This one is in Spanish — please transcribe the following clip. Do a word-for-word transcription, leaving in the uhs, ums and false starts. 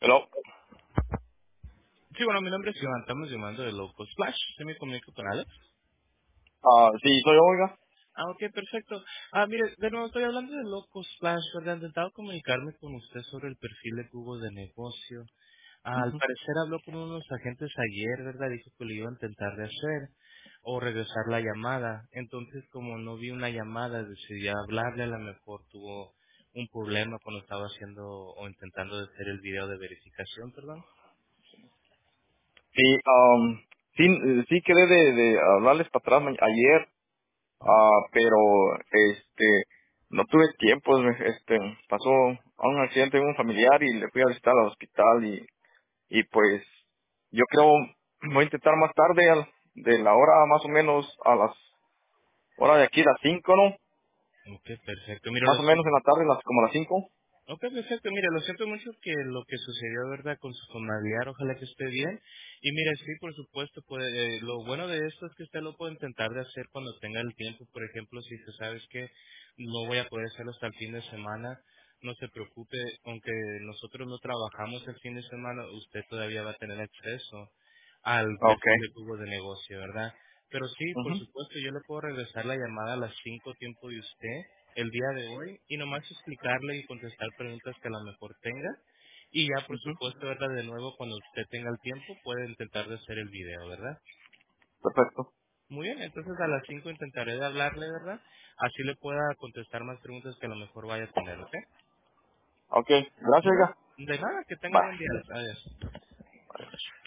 Hello. Sí, bueno, mi nombre es Iván, estamos llamando de Loco Splash. ¿Se me comunico con Alex? Ah, sí, soy yo, oiga. Ah, ok, perfecto. Ah, mire, de nuevo estoy hablando de Loco Splash, ¿verdad? He intentado comunicarme con usted sobre el perfil de Google de negocio. Ah, al Ujú. parecer habló con unos agentes ayer, ¿verdad? Dijo que lo iba a intentar de hacer o regresar la llamada. Entonces, como no vi una llamada, decidí hablarle. A lo mejor tuvo un problema cuando estaba haciendo o intentando de hacer el video de verificación, perdón. Sí, um, sí, eh, sí quedé de, de hablarles para atrás ma- ayer, Ujú. ah, pero este no tuve tiempo. me- Este pasó a un accidente de un familiar y le fui a visitar al hospital y y pues yo creo voy a intentar más tarde al- de la hora más o menos a las hora de aquí las cinco, ¿no? Ok, perfecto. Mira, Más lo o menos siento. en la tarde las como las cinco. Ok, perfecto. Mira, lo siento mucho que lo que sucedió, ¿verdad?, con su familiar, ojalá que esté bien. Y mira, sí, por supuesto, puede, eh, lo bueno de esto es que usted lo puede intentar de hacer cuando tenga el tiempo. Por ejemplo, si se sabe que no voy a poder hacerlo hasta el fin de semana, no se preocupe, aunque nosotros no trabajamos el fin de semana, usted todavía va a tener acceso al Okay. perfil de Google de negocio, ¿verdad? Pero sí, por Ujú, supuesto, yo le puedo regresar la llamada a las cinco tiempo de usted el día de hoy y nomás explicarle y contestar preguntas que a lo mejor tenga. Y ya, por ujú. supuesto, ¿verdad? De nuevo, cuando usted tenga el tiempo, puede intentar de hacer el video, ¿verdad? Perfecto. Muy bien, entonces a las cinco intentaré de hablarle, ¿verdad? Así le pueda contestar más preguntas que a lo mejor vaya a tener, ¿ok? Okay. Gracias, Muy bien. oiga. De nada, que tenga buen día. Bye. Adiós.